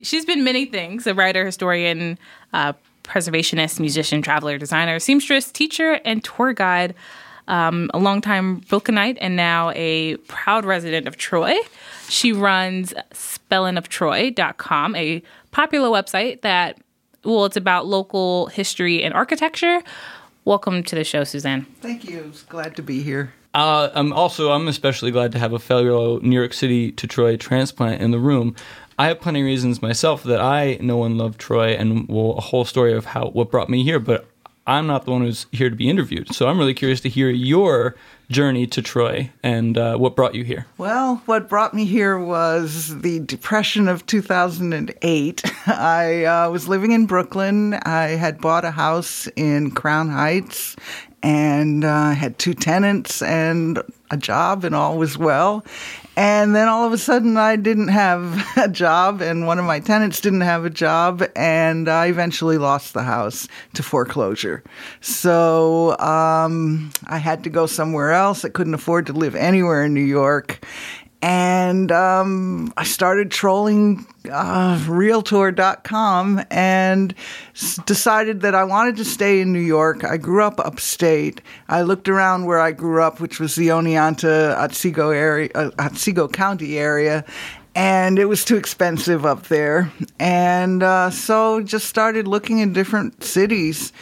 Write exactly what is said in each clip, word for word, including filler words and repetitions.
She's been many things: a writer, historian, uh, preservationist, musician, traveler, designer, seamstress, teacher, and tour guide. Um, a longtime Brooklynite and now a proud resident of Troy. She runs spellin of troy dot com, a popular website that, well, it's about local history and architecture. Welcome to the show, Suzanne. Thank you. Glad to be here. Uh, I'm also, I'm especially glad to have a fellow New York City to Troy transplant in the room. I have plenty of reasons myself that I know and love Troy, and well, a whole story of how what brought me here, but I'm not the one who's here to be interviewed. So I'm really curious to hear your journey to Troy and uh, what brought you here. Well, what brought me here was the Depression of two thousand eight. I uh, was living in Brooklyn. I had bought a house in Crown Heights and uh, had two tenants and a job, and all was well. And then all of a sudden I didn't have a job, and one of my tenants didn't have a job, and I eventually lost the house to foreclosure. So um, I had to go somewhere else. I couldn't afford to live anywhere in New York. And um, I started trolling uh, Realtor dot com and s- decided that I wanted to stay in New York. I grew up upstate. I looked around where I grew up, which was the Oneonta, Otsego area, uh, Otsego County area, and it was too expensive up there. And uh, so just started looking in different cities.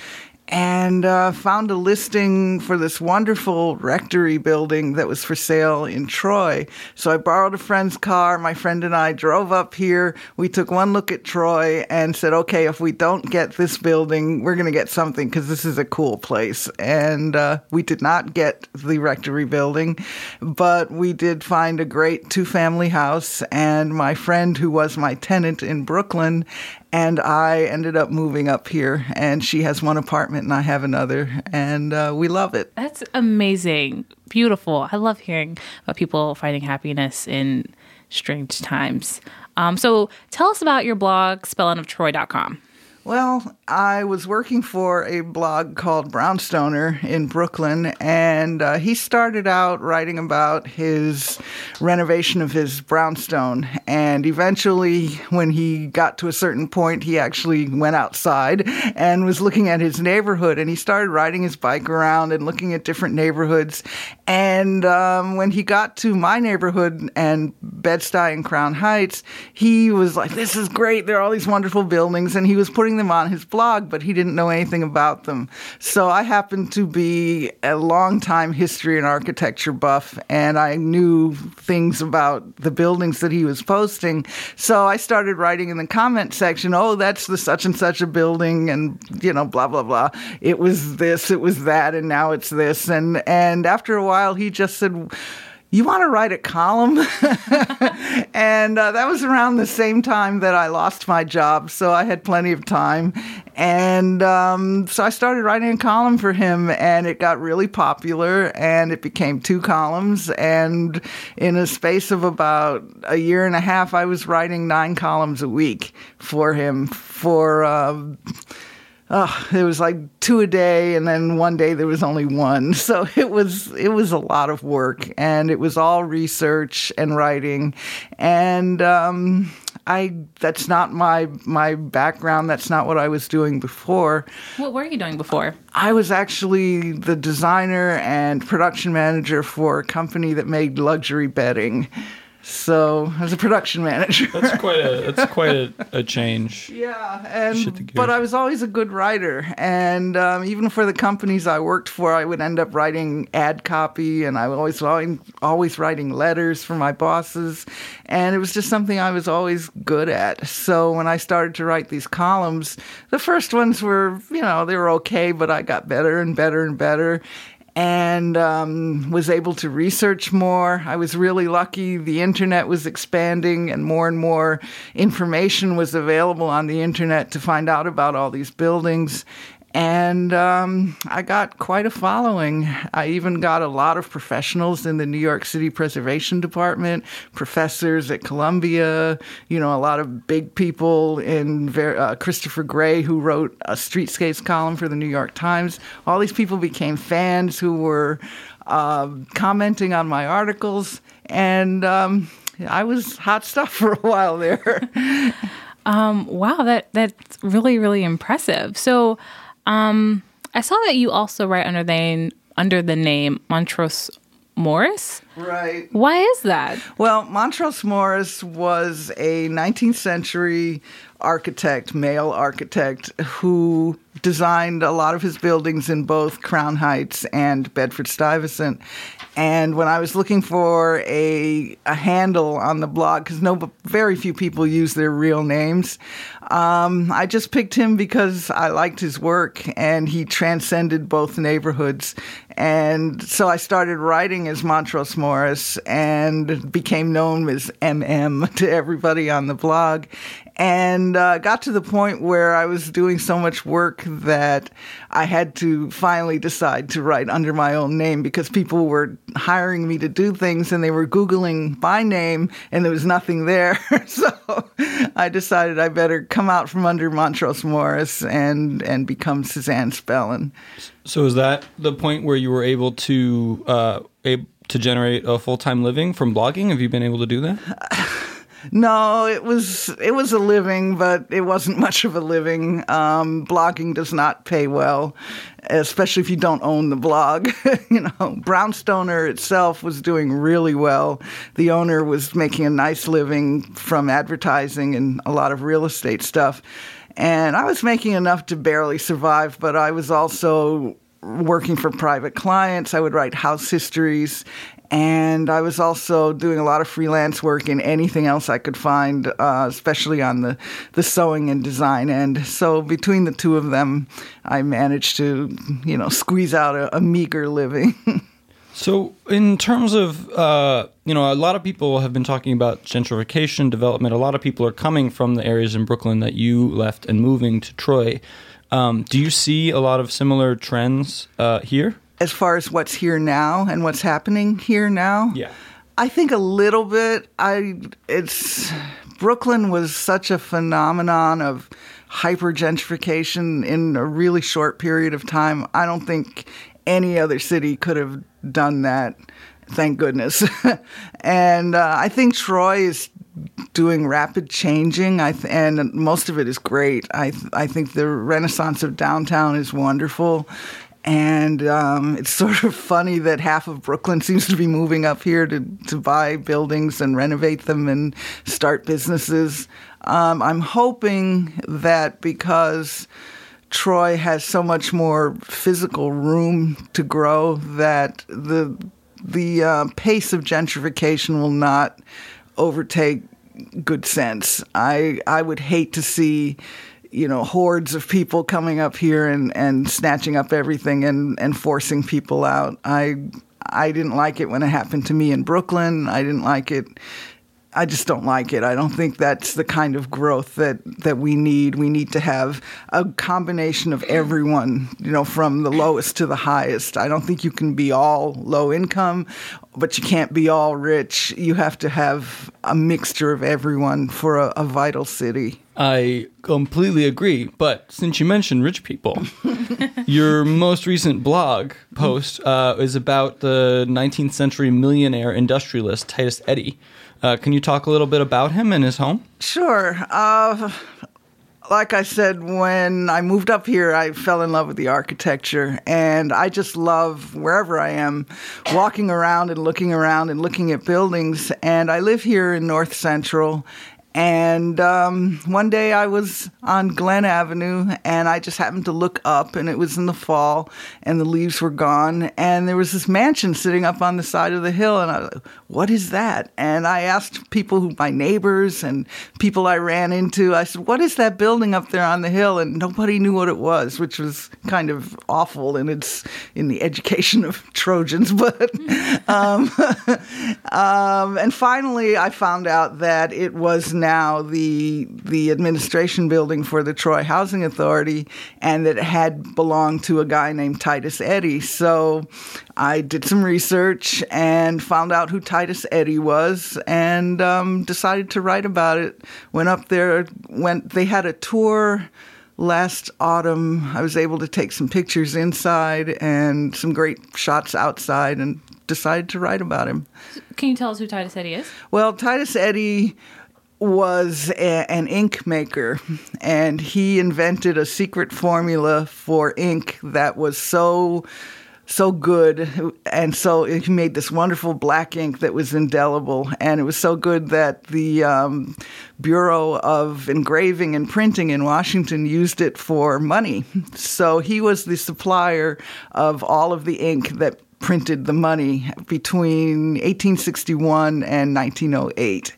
And uh, found a listing for this wonderful rectory building that was for sale in Troy. So I borrowed a friend's car. My friend and I drove up here. We took one look at Troy and said, okay, if we don't get this building, we're going to get something because this is a cool place. And uh, we did not get the rectory building, but we did find a great two-family house. And my friend, who was my tenant in Brooklyn, and I ended up moving up here, and she has one apartment and I have another, and uh, we love it. That's amazing. Beautiful. I love hearing about people finding happiness in strange times. Um, so tell us about your blog, spellin of troy dot com. Well, I was working for a blog called Brownstoner in Brooklyn, and uh, he started out writing about his renovation of his brownstone. And eventually, when he got to a certain point, he actually went outside and was looking at his neighborhood. And he started riding his bike around and looking at different neighborhoods. And um, when he got to my neighborhood and Bed-Stuy and Crown Heights, he was like, this is great. There are all these wonderful buildings. And he was putting them on his blog, but he didn't know anything about them. So I happened to be a longtime history and architecture buff, and I knew things about the buildings that he was posting. So I started writing in the comment section, oh, that's the such and such a building, and, you know, blah, blah, blah. It was this, it was that, and now it's this. And, and after a while, he just said, you want to write a column? And uh, that was around the same time that I lost my job, so I had plenty of time. And um, so I started writing a column for him, and it got really popular, and it became two columns. And in a space of about a year and a half, I was writing nine columns a week for him for... Uh, Oh, it was like two a day, and then one day there was only one. So it was it was a lot of work, and it was all research and writing. And um, I that's not my my background. That's not what I was doing before. What were you doing before? I was actually the designer and production manager for a company that made luxury bedding. So, as a production manager. That's quite a that's quite a, a change. Yeah, and but I was always a good writer, and um, even for the companies I worked for, I would end up writing ad copy, and I was always always writing letters for my bosses, and it was just something I was always good at. So when I started to write these columns, the first ones were, you know, they were okay, but I got better and better and better. And um, was able to research more. I was really lucky. The internet was expanding, and more and more information was available on the internet to find out about all these buildings. And um, I got quite a following. I even got a lot of professionals in the New York City Preservation Department, professors at Columbia, you know, a lot of big people in uh, Christopher Gray, who wrote a streetscapes column for the New York Times. All these people became fans who were uh, commenting on my articles, and um, I was hot stuff for a while there. Um, wow, that that's really, really impressive. So um, I saw that you also write under the, under the name Montrose Morris. Right. Why is that? Well, Montrose Morris was a nineteenth century architect, male architect, who designed a lot of his buildings in both Crown Heights and Bedford-Stuyvesant. And when I was looking for a, a handle on the blog, because no, very few people use their real names, um, I just picked him because I liked his work, and he transcended both neighborhoods. And so I started writing as Montrose Morris and became known as M M to everybody on the blog. And uh, got to the point where I was doing so much work that I had to finally decide to write under my own name, because people were hiring me to do things and they were Googling my name and there was nothing there. So I decided I better come out from under Montrose Morris and, and become Suzanne Spellin. So is that the point where you were able to uh, able to generate a full-time living from blogging? Have you been able to do that? No, it was it was a living, but it wasn't much of a living. Um, blogging does not pay well, especially if you don't own the blog. You know, Brownstoner itself was doing really well. The owner was making a nice living from advertising and a lot of real estate stuff. And I was making enough to barely survive, but I was also working for private clients. I would write house histories. And I was also doing a lot of freelance work in anything else I could find, uh, especially on the, the sewing and design end. So between the two of them, I managed to, you know, squeeze out a, a meager living. So in terms of, uh, you know, a lot of people have been talking about gentrification, development. A lot of people are coming from the areas in Brooklyn that you left and moving to Troy. Um, do you see a lot of similar trends uh, here? As far as what's here now and what's happening here now? Yeah. I think a little bit. I it's Brooklyn was such a phenomenon of hyper gentrification in a really short period of time. I don't think any other city could have done that. Thank goodness. And uh, I think Troy is doing rapid changing, I th- and most of it is great. I th- I think the renaissance of downtown is wonderful. And um, it's sort of funny that half of Brooklyn seems to be moving up here to, to buy buildings and renovate them and start businesses. Um, I'm hoping that because Troy has so much more physical room to grow, that the the uh, pace of gentrification will not overtake good sense. I I would hate to see, you know, hordes of people coming up here and, and snatching up everything and, and forcing people out. I I didn't like it when it happened to me in Brooklyn. I didn't like it. I just don't like it. I don't think that's the kind of growth that, that we need. We need to have a combination of everyone, you know, from the lowest to the highest. I don't think you can be all low income, but you can't be all rich. You have to have a mixture of everyone for a, a vital city. I completely agree. But since you mentioned rich people, your most recent blog post uh, is about the nineteenth century millionaire industrialist Titus Eddy. Uh, can you talk a little bit about him and his home? Sure. Uh, like I said, when I moved up here, I fell in love with the architecture. And I just love, wherever I am, walking around and looking around and looking at buildings. And I live here in North Central. And um, one day I was on Glen Avenue, and I just happened to look up, and it was in the fall, and the leaves were gone, and there was this mansion sitting up on the side of the hill, and I was like, what is that? And I asked people, who my neighbors and people I ran into, I said, what is that building up there on the hill? And nobody knew what it was, which was kind of awful in its in the education of Trojans. But um, um, and finally, I found out that it was now the the administration building for the Troy Housing Authority, and that it had belonged to a guy named Titus Eddy. So I did some research and found out who Titus Eddy was, and um, decided to write about it. Went up there, went. They had a tour last autumn. I was able to take some pictures inside and some great shots outside, and decided to write about him. Can you tell us who Titus Eddy is? Well, Titus Eddy was a, an ink maker, and he invented a secret formula for ink that was so so good, and so he made this wonderful black ink that was indelible, and it was so good that the um, Bureau of Engraving and Printing in Washington used it for money. So he was the supplier of all of the ink that printed the money between eighteen sixty-one and nineteen oh eight.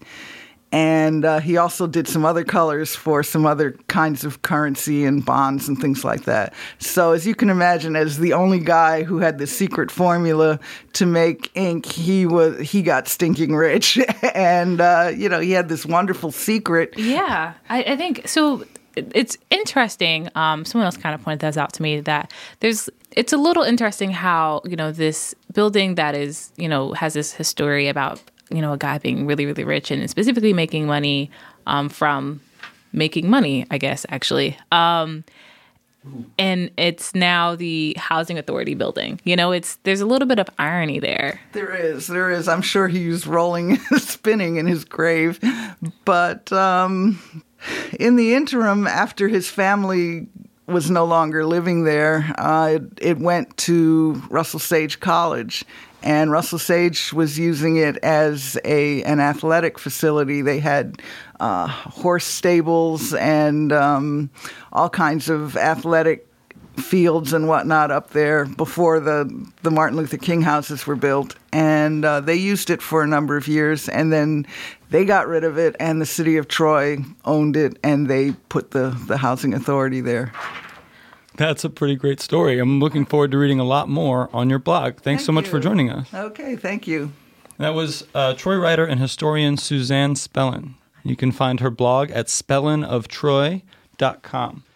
And uh, he also did some other colors for some other kinds of currency and bonds and things like that. So as you can imagine, as the only guy who had the secret formula to make ink, he was he got stinking rich. And, uh, you know, he had this wonderful secret. Yeah, I, I think so. It's interesting. Um, someone else kind of pointed that out to me, that there's, it's a little interesting how, you know, this building that is, you know, has this history about, you know, a guy being really, really rich and specifically making money um, from making money, I guess, actually. Um, and it's now the Housing Authority building. You know, it's there's a little bit of irony there. There is. There is. I'm sure he was rolling, spinning in his grave. But um, in the interim, after his family was no longer living there, uh, it, it went to Russell Sage College. And Russell Sage was using it as a an athletic facility. They had uh, horse stables and um, all kinds of athletic fields and whatnot up there before the, the Martin Luther King houses were built. And uh, they used it for a number of years. And then they got rid of it, and the city of Troy owned it, and they put the, the housing authority there. That's a pretty great story. I'm looking forward to reading a lot more on your blog. Thanks Thank so much you. for joining us. Okay, thank you. That was uh, Troy writer and historian Suzanne Spellin. You can find her blog at spellin of troy dot com.